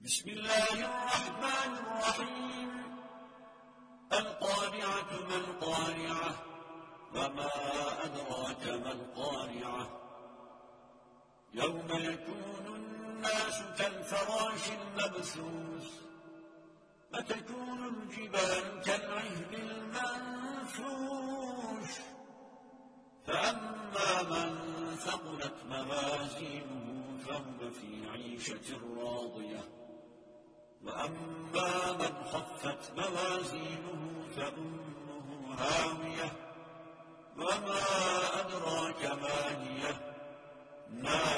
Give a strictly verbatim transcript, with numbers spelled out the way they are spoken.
بسم الله الرحمن الرحيم القارعة ما القارعة وما أدراك ما القارعة يوم يكون الناس كالفراش المبثوث وتكون الجبال كالعهن المنفوش فأما من ثقلت موازينه فهو في عيشة راضية وأما من خفت موازينه فأمه هاوية وما أدراك ما هي نار